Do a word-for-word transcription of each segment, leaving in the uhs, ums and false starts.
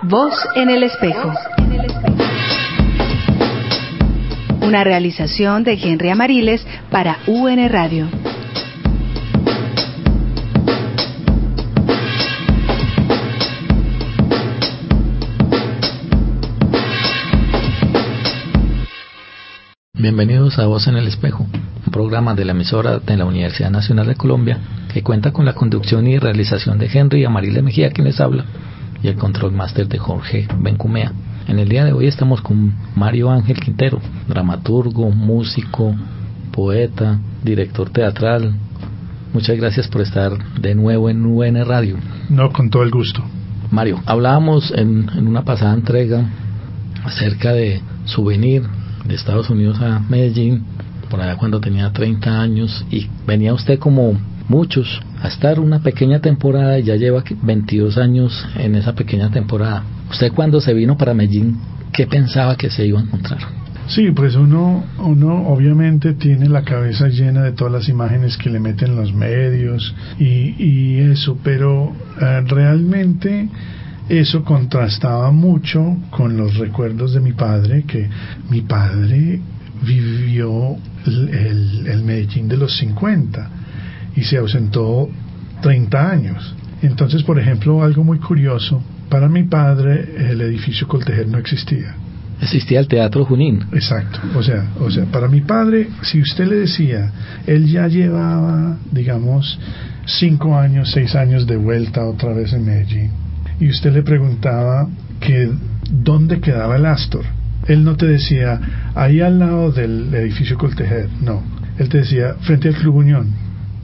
Voz en el espejo. Una realización de Henry Amariles para U N Radio. Bienvenidos a Voz en el Espejo, un programa de la emisora de la Universidad Nacional de Colombia que cuenta con la conducción y realización de Henry Amariles Mejía, quien les habla, y el control máster de Jorge Bencumea. En el día de hoy estamos con Mario Ángel Quintero, dramaturgo, músico, poeta, director teatral. Muchas gracias por estar de nuevo en U N Radio. No, con todo el gusto. Mario, hablábamos en, en una pasada entrega acerca de su venir de Estados Unidos a Medellín, por allá cuando tenía treinta años, y venía usted como muchos a estar una pequeña temporada y ya lleva veintidós años en esa pequeña temporada. ¿Usted cuando se vino para Medellín, qué pensaba que se iba a encontrar? Sí, pues uno, uno obviamente tiene la cabeza llena de todas las imágenes que le meten los medios y, y eso, pero uh, realmente eso contrastaba mucho con los recuerdos de mi padre, que mi padre vivió el, el, el Medellín de los cincuenta y se ausentó treinta años. Entonces, por ejemplo, algo muy curioso, para mi padre el edificio Coltejer no existía. Existía el Teatro Junín. Exacto, o sea, o sea, para mi padre, si usted le decía, él ya llevaba, digamos, cinco años, seis años de vuelta otra vez en Medellín, y usted le preguntaba que dónde quedaba el Astor, él no te decía ahí al lado del edificio Coltejer, no, él te decía frente al Club Unión.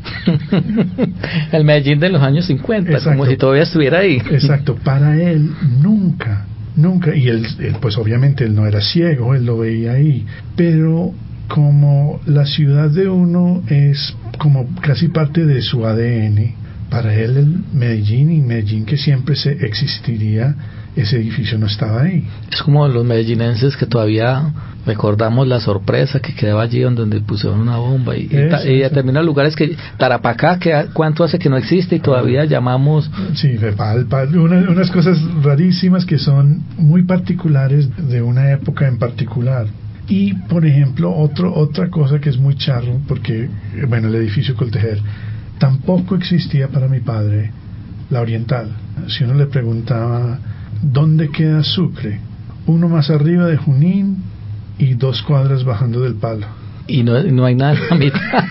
El Medellín de los años cincuenta. Exacto. Como si todavía estuviera ahí. Exacto, para él nunca, nunca, y él, él pues obviamente él no era ciego, él lo veía ahí, pero como la ciudad de uno es como casi parte de su A D N, para él el Medellín y Medellín que siempre se existiría, ese edificio no estaba ahí. Es como los medellinenses que todavía recordamos la sorpresa que quedaba allí donde pusieron una bomba y, eso, y, y determinados lugares que Tarapacá, que cuánto hace que no existe y todavía llamamos. Sí, una, unas cosas rarísimas que son muy particulares de una época en particular. Y por ejemplo otro, otra cosa que es muy charro, porque bueno, el edificio Coltejer tampoco existía para mi padre la Oriental. Si uno le preguntaba ¿dónde queda Sucre? Uno más arriba de Junín y dos cuadras bajando del Palo. Y no, no hay nada en la mitad.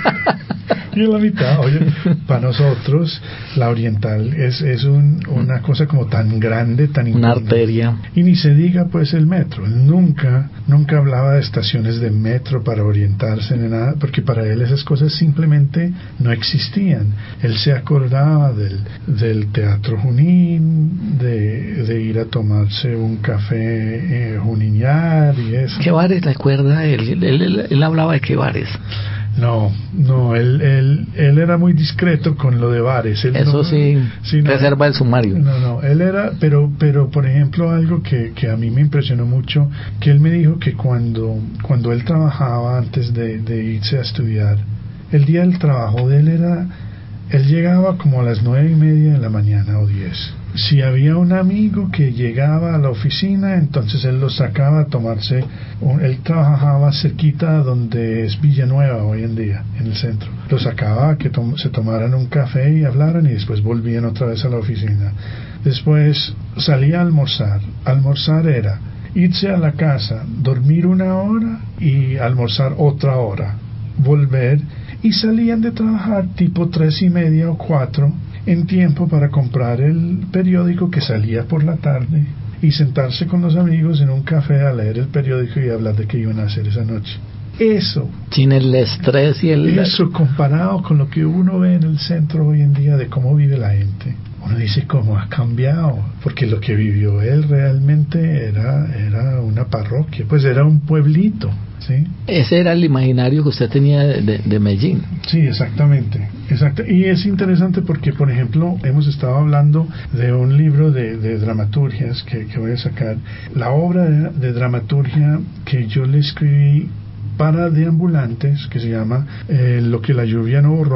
Y en la mitad, oye, para nosotros la Oriental es, es un, una cosa como tan grande, tan importante. Una arteria. Y ni se diga pues el metro. Él nunca, nunca hablaba de estaciones de metro para orientarse ni nada, porque para él esas cosas simplemente no existían. Él se acordaba del, del Teatro Junín, de, de ir a tomarse un café eh, juniñar y eso. ¿Qué bares recuerda él? Él, él, él, él hablaba de qué bares. No, no, él, él, él era muy discreto con lo de bares. Él Eso no, sí, sí no, reserva el sumario. No, no, él era, pero, pero por ejemplo algo que, que a mí me impresionó mucho, que él me dijo que cuando, cuando él trabajaba antes de, de irse a estudiar, el día del trabajo de él era, él llegaba como a las nueve y media de la mañana o diez. Si había un amigo que llegaba a la oficina, entonces él lo sacaba a tomarse un, él trabajaba cerquita donde es Villanueva hoy en día, en el centro. Lo sacaba a que to- se tomaran un café y hablaran y después volvían otra vez a la oficina. Después salía a almorzar. Almorzar era irse a la casa, dormir una hora y almorzar otra hora, volver, y salían de trabajar tipo tres y media o cuatro en tiempo para comprar el periódico que salía por la tarde y sentarse con los amigos en un café a leer el periódico y hablar de qué iban a hacer esa noche. Eso, sin el estrés y el... Eso comparado con lo que uno ve en el centro hoy en día de cómo vive la gente, uno dice cómo ha cambiado, porque lo que vivió él realmente era, era una parroquia, pues era un pueblito, ¿sí? Ese era el imaginario que usted tenía de, de, de Medellín. Sí, exactamente, exacto. Y es interesante porque, por ejemplo, hemos estado hablando de un libro de, de dramaturgias que, que voy a sacar, la obra de, de dramaturgia que yo le escribí para deambulantes, que se llama eh, Lo que la lluvia no borró,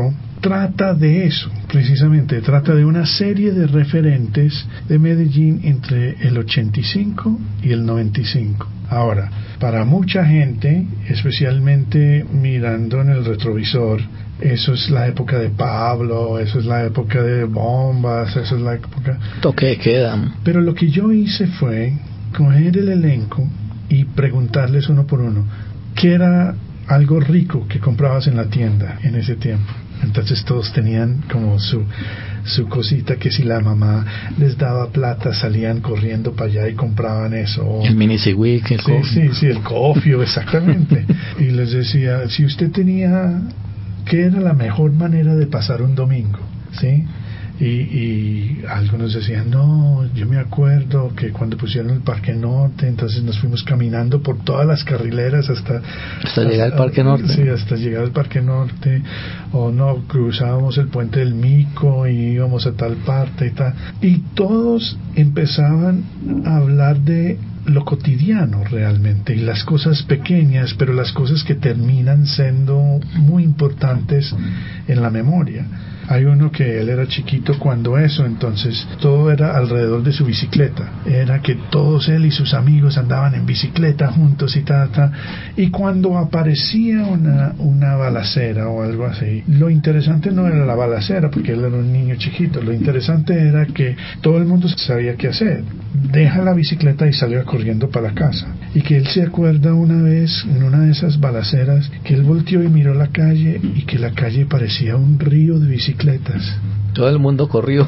trata de eso, precisamente, trata de una serie de referentes de Medellín entre el ochenta y cinco y el noventa y cinco. Ahora, para mucha gente, especialmente mirando en el retrovisor, eso es la época de Pablo, eso es la época de bombas, eso es la época... Toque de queda. Pero lo que yo hice fue coger el elenco y preguntarles uno por uno, ¿qué era algo rico que comprabas en la tienda en ese tiempo? Entonces todos tenían como su su cosita, que si la mamá les daba plata salían corriendo para allá y compraban eso. El mini Civic, el sí, cofio. Sí, sí, el cofio, exactamente. Y les decía, si usted tenía, ¿qué era la mejor manera de pasar un domingo? ¿Sí? Y, y algunos decían, no, yo me acuerdo que cuando pusieron el Parque Norte, entonces nos fuimos caminando por todas las carrileras hasta... Hasta llegar al Parque Norte. Sí, hasta llegar al Parque Norte. O no, cruzábamos el puente del Mico y íbamos a tal parte y tal. Y todos empezaban a hablar de lo cotidiano realmente, y las cosas pequeñas, pero las cosas que terminan siendo muy importantes en la memoria. Hay uno que él era chiquito cuando eso, entonces todo era alrededor de su bicicleta, era que todos él y sus amigos andaban en bicicleta juntos y ta, ta, y cuando aparecía una, una balacera o algo así, lo interesante no era la balacera, porque él era un niño chiquito, lo interesante era que todo el mundo sabía qué hacer, deja la bicicleta y salió corriendo para la casa, y que él se acuerda una vez en una de esas balaceras que él volteó y miró la calle y que la calle parecía un río de bicicletas. Todo el mundo corrió.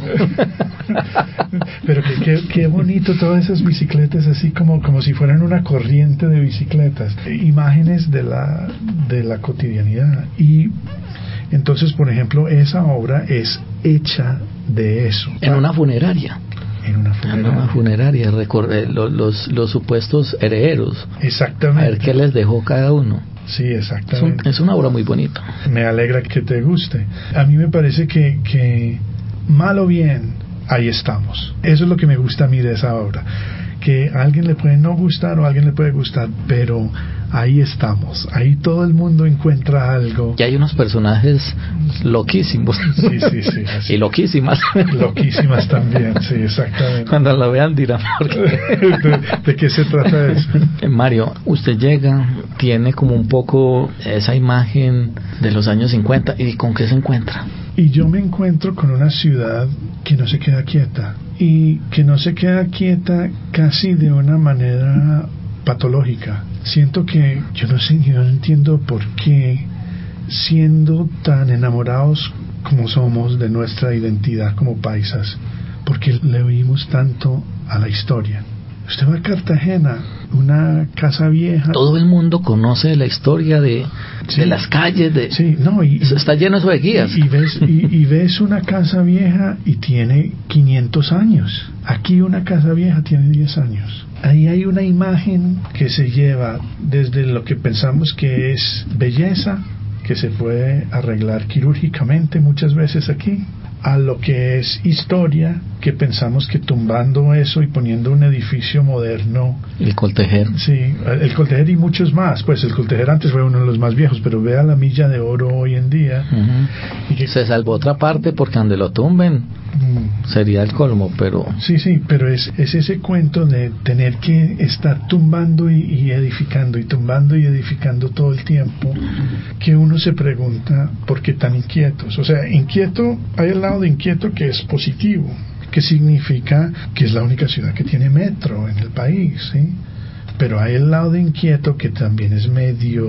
Pero que, que, qué bonito todas esas bicicletas, así como, como si fueran una corriente de bicicletas, imágenes de la, de la cotidianidad. Y entonces, por ejemplo, esa obra es hecha de eso. En una funeraria. En una funeraria. En una funeraria, recordé los, los, los supuestos herederos. Exactamente. A ver qué les dejó cada uno. Sí, exactamente. Es, un, es una obra muy bonita. Me alegra que te guste. A mí me parece que, que mal o bien, ahí estamos. Eso es lo que me gusta a mí de esa obra. Que a alguien le puede no gustar o a alguien le puede gustar, pero ahí estamos. Ahí todo el mundo encuentra algo. Y hay unos personajes loquísimos. Sí, sí, sí. Así. Y loquísimas. Loquísimas también, sí, exactamente. Cuando la vean dirán, ¿por qué? ¿De, ¿De qué se trata eso? Mario, usted llega, tiene como un poco esa imagen de los años cincuenta. ¿Y con qué se encuentra? Y yo me encuentro con una ciudad que no se queda quieta. Y que no se queda quieta casi de una manera patológica. Siento que, yo no sé, yo no entiendo por qué, siendo tan enamorados como somos de nuestra identidad como paisas, porque le oímos tanto a la historia. Usted va a Cartagena, una casa vieja. Todo el mundo conoce la historia de, sí, de las calles. De, sí, no, y, está lleno eso de guías. Y, y, ves, y, y ves una casa vieja y tiene quinientos años. Aquí una casa vieja tiene diez años. Ahí hay una imagen que se lleva desde lo que pensamos que es belleza, que se puede arreglar quirúrgicamente muchas veces aquí, a lo que es historia, que pensamos que tumbando eso y poniendo un edificio moderno... El Coltejer. Sí, el Coltejer y muchos más. Pues el Coltejer antes fue uno de los más viejos, pero vea la Milla de Oro hoy en día. Uh-huh. Y que, se salvó otra parte porque donde lo tumben mm, sería el colmo, pero... Sí, sí, pero es, es ese cuento de tener que estar tumbando y, y edificando y tumbando y edificando todo el tiempo, que uno se pregunta por qué tan inquietos. O sea, inquieto, hay el lado de inquieto que es positivo, que significa que es la única ciudad que tiene metro en el país, ¿sí? Pero hay el lado de inquieto que también es medio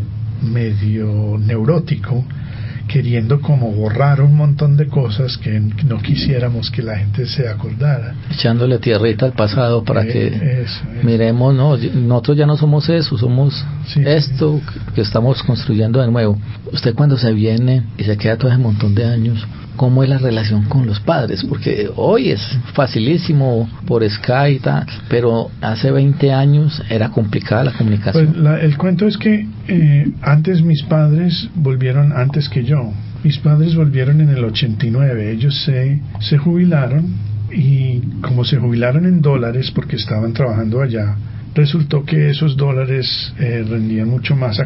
medio neurótico, queriendo como borrar un montón de cosas que no quisiéramos que la gente se acordara. Echándole tierrita al pasado para eh, que eso, eso. miremos, no, nosotros ya no somos eso, somos sí, esto sí. que estamos construyendo de nuevo. Usted cuando se viene y se queda todo ese montón de años, ¿cómo es la relación con los padres? Porque hoy es facilísimo por Skype y tal, pero hace veinte años era complicada la comunicación. Pues la, el cuento es que eh, antes mis padres volvieron antes que yo. Mis padres volvieron en el ochenta y nueve. Ellos se, se jubilaron y como se jubilaron en dólares porque estaban trabajando allá, resultó que esos dólares eh, rendían mucho más acá.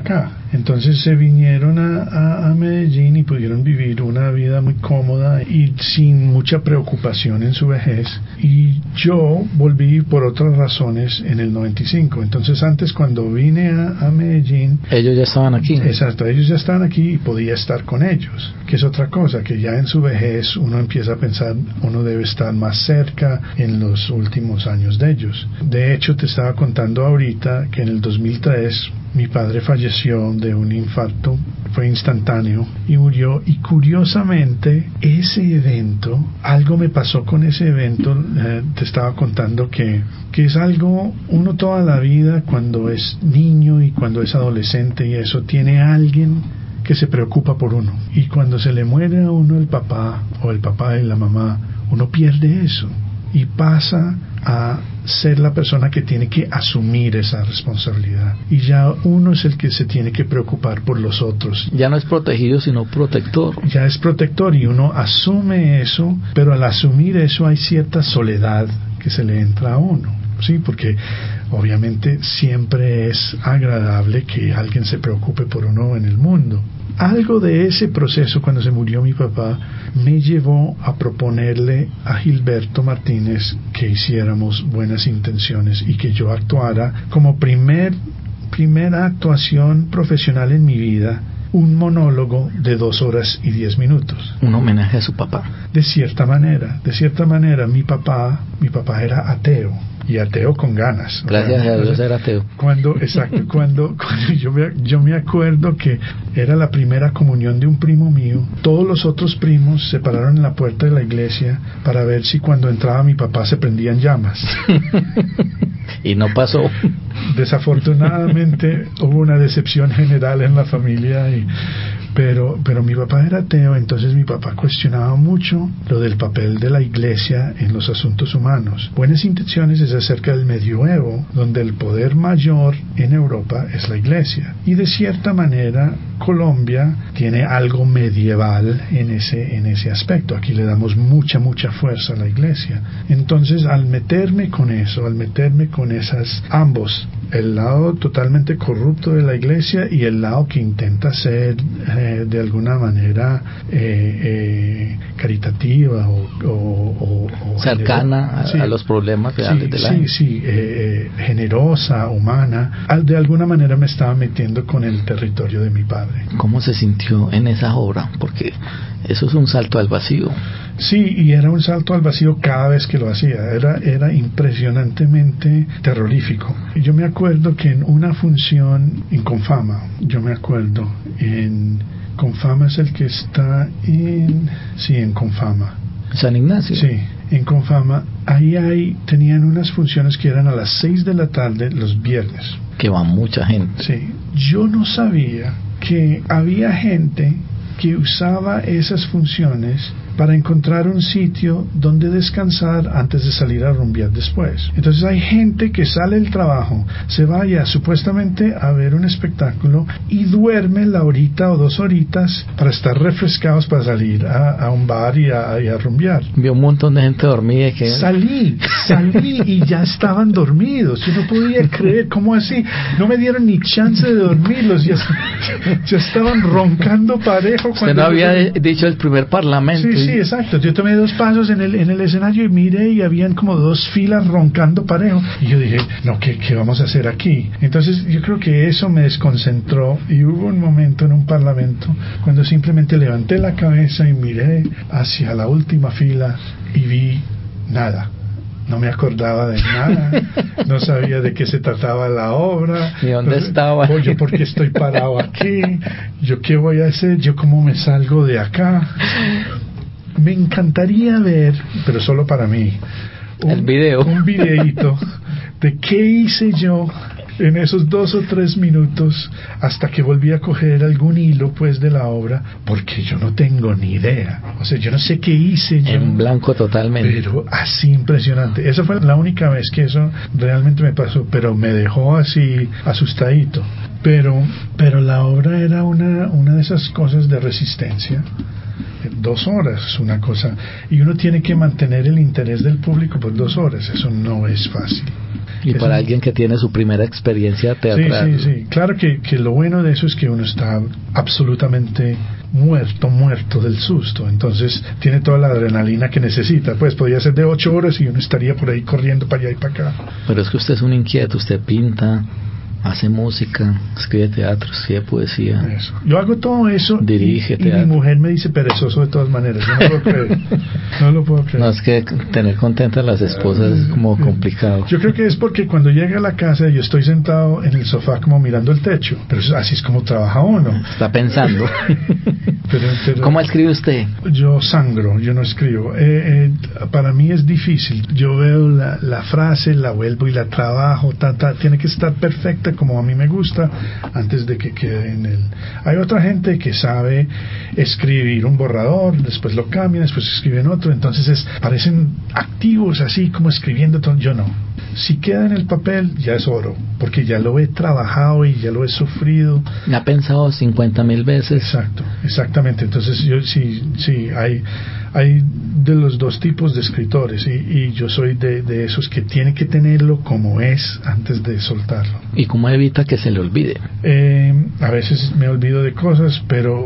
Entonces se vinieron a, a, a Medellín y pudieron vivir una vida muy cómoda y sin mucha preocupación en su vejez. Y yo volví por otras razones en el noventa y cinco. Entonces antes, cuando vine a, a Medellín, ellos ya estaban aquí. Exacto, ellos ya estaban aquí y podía estar con ellos, que es otra cosa, que ya en su vejez uno empieza a pensar, uno debe estar más cerca en los últimos años de ellos. De hecho, te estaba contando ahorita que en el dos mil tres mi padre falleció de un infarto, fue instantáneo y murió. Y curiosamente, ese evento, algo me pasó con ese evento. Eh, te estaba contando que, que es algo, uno toda la vida, cuando es niño y cuando es adolescente y eso, tiene a alguien que se preocupa por uno. Y cuando se le muere a uno el papá o el papá y la mamá, uno pierde eso y pasa a ser la persona que tiene que asumir esa responsabilidad, y ya uno es el que se tiene que preocupar por los otros. Ya no es protegido sino protector. Ya es protector y uno asume eso, pero al asumir eso hay cierta soledad que se le entra a uno, sí, porque obviamente siempre es agradable que alguien se preocupe por uno en el mundo. Algo de ese proceso, cuando se murió mi papá, me llevó a proponerle a Gilberto Martínez que hiciéramos Buenas Intenciones y que yo actuara como primer, primera actuación profesional en mi vida, un monólogo de dos horas y diez minutos. Un homenaje a su papá. De cierta manera, de cierta manera, mi papá, mi papá era ateo. Y ateo con ganas. Gracias a Dios era ateo. Cuando, exacto, cuando, cuando yo, me, yo me acuerdo que era la primera comunión de un primo mío, todos los otros primos se pararon en la puerta de la iglesia para ver si cuando entraba mi papá se prendían llamas. Y no pasó. Desafortunadamente hubo una decepción general en la familia y Pero, pero mi papá era ateo, entonces mi papá cuestionaba mucho lo del papel de la iglesia en los asuntos humanos. Buenas Intenciones es acerca del medioevo, donde el poder mayor en Europa es la iglesia. Y de cierta manera, Colombia tiene algo medieval en ese, en ese aspecto. Aquí le damos mucha, mucha fuerza a la iglesia. Entonces, al meterme con eso, al meterme con esas, ambos, el lado totalmente corrupto de la iglesia y el lado que intenta ser eh, de alguna manera eh, eh, caritativa o, o, o cercana a, sí, a los problemas reales sí, de la sí, gente. sí, eh, generosa, humana. De alguna manera me estaba metiendo con el territorio de mi padre. ¿Cómo se sintió en esa obra? Porque eso es un salto al vacío. Sí, y era un salto al vacío cada vez que lo hacía. Era, era impresionantemente terrorífico. Yo me acuerdo que en una función en Confama, yo me acuerdo, en Confama es el que está en... Sí, en Confama. San Ignacio. Sí, en Confama. Ahí hay, tenían unas funciones que eran a las seis de la tarde los viernes. Que va mucha gente. Sí, yo no sabía que había gente que usaba esas funciones para encontrar un sitio donde descansar antes de salir a rumbear después. Entonces hay gente que sale del trabajo, se vaya supuestamente a ver un espectáculo y duerme la horita o dos horitas para estar refrescados para salir a, a un bar y a, y a rumbear. Vio un montón de gente dormida y que... Salí, salí y ya estaban dormidos. Yo no podía creer, ¿cómo así? No me dieron ni chance de dormirlos, ya, ya estaban roncando parejo. Usted no había yo... dicho el primer parlamento. Sí, sí, exacto. Yo tomé dos pasos en el, en el escenario y miré y habían como dos filas roncando parejo. Y yo dije, no, ¿qué, qué vamos a hacer aquí? Entonces yo creo que eso me desconcentró y hubo un momento en un parlamento cuando simplemente levanté la cabeza y miré hacia la última fila y vi nada. No me acordaba de nada, no sabía de qué se trataba la obra, ni dónde no, estaba. O yo por qué estoy parado aquí, yo qué voy a hacer, yo cómo me salgo de acá. Me encantaría ver, pero solo para mí, un, el video, un videíto de qué hice yo en esos dos o tres minutos hasta que volví a coger algún hilo pues de la obra, porque yo no tengo ni idea, o sea, yo no sé qué hice yo, en blanco totalmente, pero así impresionante. Esa fue la única vez que eso realmente me pasó, pero me dejó así asustadito. Pero, pero la obra era una, una de esas cosas de resistencia. Dos horas es una cosa, y uno tiene que mantener el interés del público por dos horas, eso no es fácil. Y para un... alguien que tiene su primera experiencia teatral. Sí, sí, sí. Claro que, que lo bueno de eso es que uno está absolutamente muerto, muerto del susto. Entonces tiene toda la adrenalina que necesita. Pues podría ser de ocho horas y uno estaría por ahí corriendo para allá y para acá. Pero es que usted es un inquieto, usted pinta, hace música, escribe teatro, escribe poesía. Eso. Yo hago todo eso. Dirige y, y mi mujer me dice perezoso de todas maneras. Yo no puedo creer. No lo puedo creer. No, es que tener contentas las esposas es como complicado. Yo creo que es porque cuando llega a la casa yo estoy sentado en el sofá como mirando el techo. Pero así es como trabaja uno. Está pensando. pero, pero, ¿Cómo escribe usted? Yo sangro, yo no escribo. Eh, eh, para mí es difícil. Yo veo la, la frase, la vuelvo y la trabajo. Ta, ta, tiene que estar perfecta como a mí me gusta antes de que quede en el... Hay otra gente que sabe escribir un borrador, después lo cambian, después escriben otro, entonces es, parecen activos así como escribiendo todo. Yo no. Si queda en el papel ya es oro, porque ya lo he trabajado y ya lo he sufrido. ¿Me ha pensado cincuenta mil veces? Exacto, exactamente. Entonces yo sí, sí, hay, hay de los dos tipos de escritores y, y yo soy de, de esos que tiene que tenerlo como es antes de soltarlo. ¿Y cómo evita que se le olvide? Eh, a veces me olvido de cosas, pero,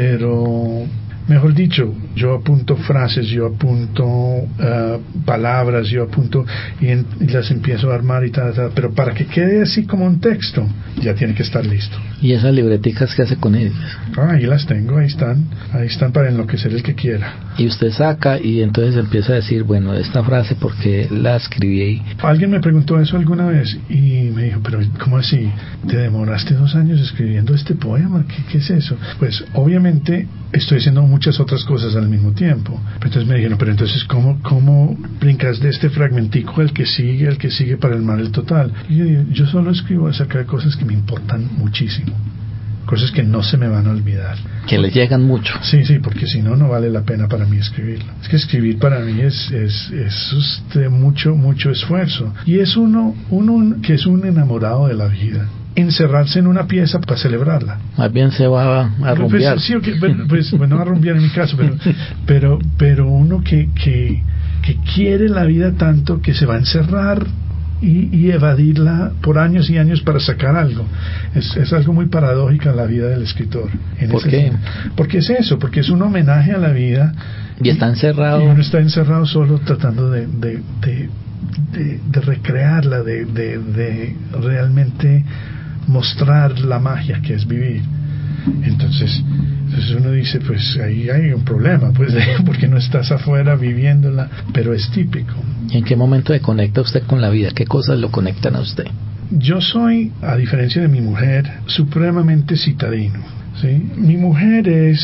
pero mejor dicho, yo apunto frases, yo apunto uh, palabras, yo apunto y, en, y las empiezo a armar y tal, tal, pero para que quede así como un texto, ya tiene que estar listo. ¿Y esas libreticas qué hace con ellas? Ah, ahí las tengo, ahí están, ahí están para enloquecer el que quiera. Y usted saca y entonces empieza a decir, bueno, esta frase, ¿por qué la escribí ahí? Alguien me preguntó eso alguna vez y me dijo, pero ¿cómo así? ¿Te demoraste dos años escribiendo este poema? ¿Qué, qué es eso? Pues obviamente estoy haciendo muchas otras cosas al mismo tiempo. Entonces me dijeron, pero entonces ¿cómo, cómo brincas de este fragmentico al que sigue, al que sigue para el mar el total? Y yo digo, yo solo escribo acerca de cosas que me importan muchísimo, cosas que no se me van a olvidar, que le llegan mucho. Sí, sí, porque si no, no vale la pena para mí escribirlo. Es que escribir para mí es, es, es usted mucho, mucho esfuerzo. Y es uno, uno que es un enamorado de la vida, encerrarse en una pieza para celebrarla. Más bien se va a rumbear. Pues, sí, okay, bueno, pues, bueno, a rumbear en mi caso, pero, pero, pero uno que, que, que quiere la vida tanto que se va a encerrar Y, y evadirla por años y años para sacar algo. Es, es algo muy paradójico en la vida del escritor. En ¿Por qué? Sentido. Porque es eso, porque es un homenaje a la vida. Y está encerrado. Y uno está encerrado solo tratando de, de, de, de, de recrearla, de, de, de realmente mostrar la magia que es vivir. Entonces, entonces uno dice, pues ahí hay un problema, pues, porque no estás afuera viviéndola, pero es típico. ¿Y en qué momento se conecta usted con la vida? ¿Qué cosas lo conectan a usted? Yo soy, a diferencia de mi mujer, supremamente citadino, ¿sí? Mi mujer es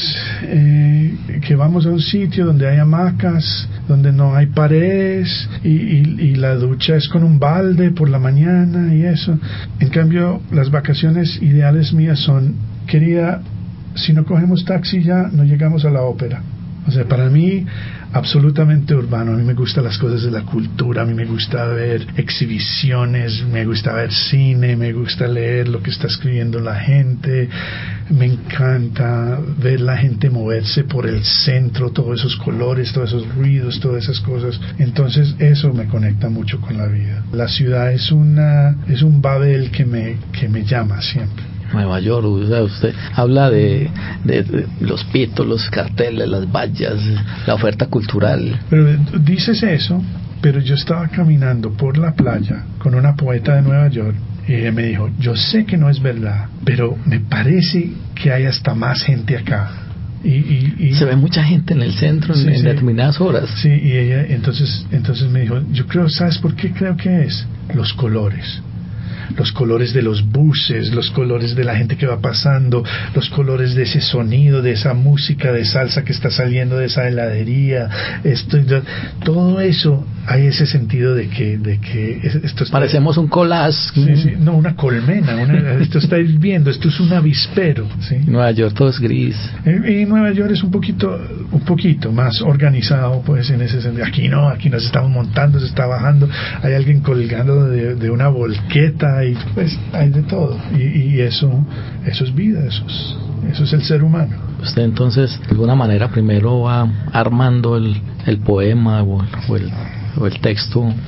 eh, que vamos a un sitio donde hay hamacas, donde no hay paredes y, y, y la ducha es con un balde por la mañana y eso. En cambio, las vacaciones ideales mías son, querida, si no cogemos taxi ya no llegamos a la ópera. O sea, para mí, absolutamente urbano. A mí me gustan las cosas de la cultura, a mí me gusta ver exhibiciones, me gusta ver cine, me gusta leer lo que está escribiendo la gente, me encanta ver la gente moverse por el centro, todos esos colores, todos esos ruidos, todas esas cosas. Entonces eso me conecta mucho con la vida. La ciudad es una es un Babel que me que me llama siempre. Nueva York, o sea, usted habla de, de, de los pitos, los carteles, las vallas, la oferta cultural. Pero dices eso, pero yo estaba caminando por la playa con una poeta de Nueva York y ella me dijo, yo sé que no es verdad, pero me parece que hay hasta más gente acá. Y, y, y se ve mucha gente en el centro, sí, en, sí, en determinadas horas. Sí, y ella entonces, entonces me dijo, yo creo, ¿sabes por qué creo que es? Los colores. Los colores de los buses, los colores de la gente que va pasando, los colores de ese sonido, de esa música de salsa que está saliendo de esa heladería, esto, todo eso, hay ese sentido de que, de que esto está, parecemos un collage. Sí, sí, no, una colmena, una, esto está hirviendo, esto es un avispero, ¿sí? Nueva York todo es gris. Y, y Nueva York es un poquito, un poquito más organizado, pues, en ese sentido. Aquí no, aquí nos estamos montando, se está bajando, hay alguien colgando de, de una volqueta y pues hay de todo y, y eso eso es vida, eso es, eso es el ser humano. Usted entonces de alguna manera primero va armando el, el poema o, o, el, o el texto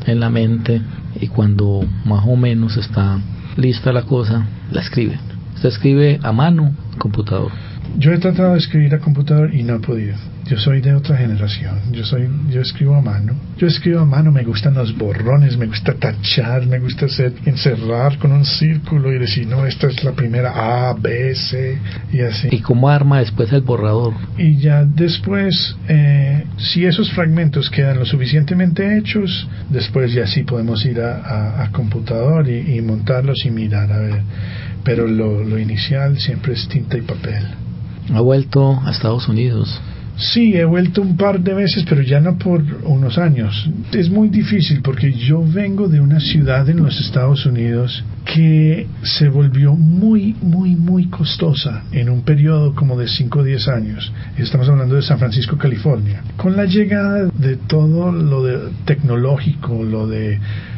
en la mente y cuando más o menos está lista la cosa, la escribe. ¿Usted escribe a mano, computador? Yo he tratado de escribir a computador y no he podido. Yo soy de otra generación. Yo soy, yo escribo a mano. Yo escribo a mano, me gustan los borrones, me gusta tachar, me gusta hacer, encerrar con un círculo y decir, no, esta es la primera A, B, C, y así. ¿Y cómo arma después el borrador? Y ya después, eh, si esos fragmentos quedan lo suficientemente hechos, después ya sí podemos ir a, a, a computador y, y montarlos y mirar, a ver. Pero lo, lo inicial siempre es tinta y papel. ¿Ha vuelto a Estados Unidos? Sí, he vuelto un par de veces, pero ya no por unos años. Es muy difícil porque yo vengo de una ciudad en los Estados Unidos que se volvió muy, muy, muy costosa en un periodo como de cinco o diez años. Estamos hablando de San Francisco, California. Con la llegada de todo lo de tecnológico, lo de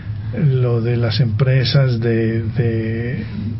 lo de las empresas de, de,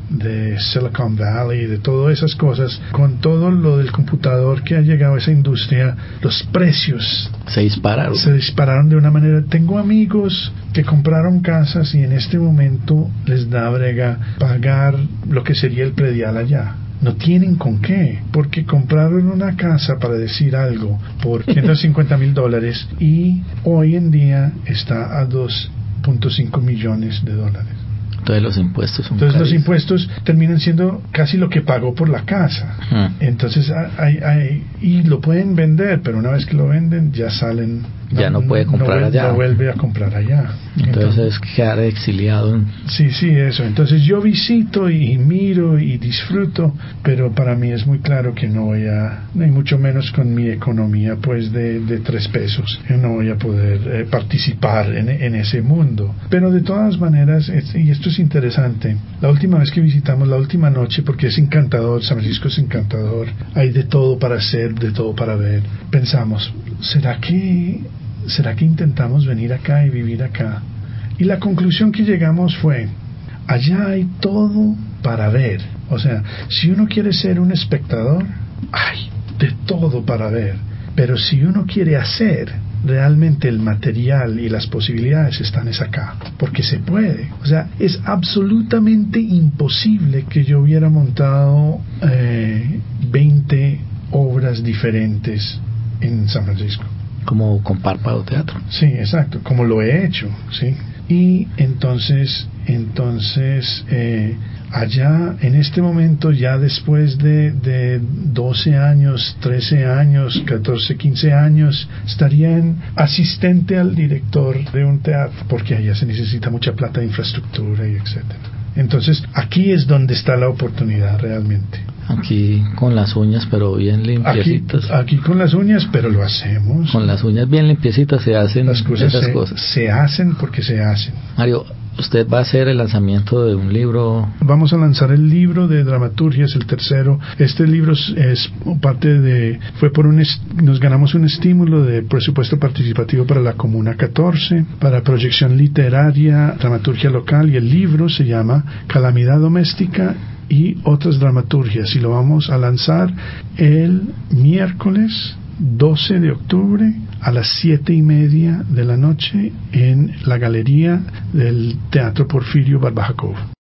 de Silicon Valley, de todas esas cosas, con todo lo del computador que ha llegado a esa industria, los precios se dispararon. Se dispararon de una manera. Tengo amigos que compraron casas y en este momento les da brega pagar lo que sería el predial allá. No tienen con qué, porque compraron una casa, para decir algo, por ciento cincuenta mil dólares y hoy en día está a dos punto cinco millones de dólares. Entonces los impuestos son Entonces carísimos. los impuestos terminan siendo casi lo que pagó por la casa. Hmm. Entonces hay, hay, y lo pueden vender, pero una vez que lo venden ya salen. Ya no, no puede comprar no, allá. No vuelve a comprar allá. Entonces, Entonces quedar exiliado. Sí, sí, eso. Entonces yo visito y miro y disfruto, pero para mí es muy claro que no voy a, ni mucho menos con mi economía pues de, de tres pesos, yo no voy a poder eh, participar en, en ese mundo. Pero de todas maneras, es, y esto es interesante, la última vez que visitamos, la última noche, porque es encantador, San Francisco es encantador, hay de todo para hacer, de todo para ver, pensamos, ¿será que ¿será que intentamos venir acá y vivir acá? Y la conclusión que llegamos fue, allá hay todo para ver. O sea, si uno quiere ser un espectador, hay de todo para ver. Pero si uno quiere hacer, realmente el material y las posibilidades están es acá, porque se puede. O sea, es absolutamente imposible que yo hubiera montado eh, veinte obras diferentes en San Francisco. Como con Párpado Teatro. Sí, exacto, como lo he hecho, sí. Y entonces, entonces eh, allá en este momento, ya después de, de doce años, trece años, catorce, quince años, estarían asistente al director de un teatro, porque allá se necesita mucha plata de infraestructura y etcétera. Entonces, aquí es donde está la oportunidad realmente. Aquí con las uñas, pero bien limpiecitas. Aquí, aquí con las uñas, pero lo hacemos. Con las uñas bien limpiecitas se hacen las cosas esas se, cosas. Se hacen porque se hacen. Mario, usted va a hacer el lanzamiento de un libro. Vamos a lanzar el libro de dramaturgia, es el tercero. Este libro es, es parte de, fue por un, nos ganamos un estímulo de presupuesto participativo para la Comuna catorce, para proyección literaria, dramaturgia local, y el libro se llama Calamidad Doméstica y otras dramaturgias, y lo vamos a lanzar el miércoles doce de octubre a las siete y media de la noche en la galería del Teatro Porfirio Barbajacov.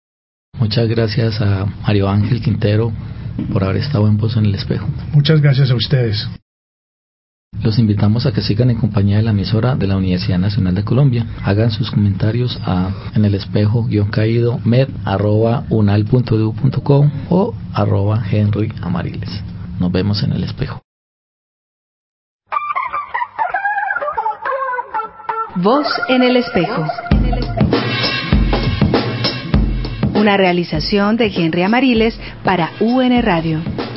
Muchas gracias a Mario Ángel Quintero por haber estado en Voz en el Espejo. Muchas gracias a ustedes. Los invitamos a que sigan en compañía de la emisora de la Universidad Nacional de Colombia. Hagan sus comentarios a en el espejo guión caído med arroba unal punto edu punto co o arroba Henry Amariles. Nos vemos en el espejo. Voz en el espejo. Una realización de Henry Amariles para U N Radio.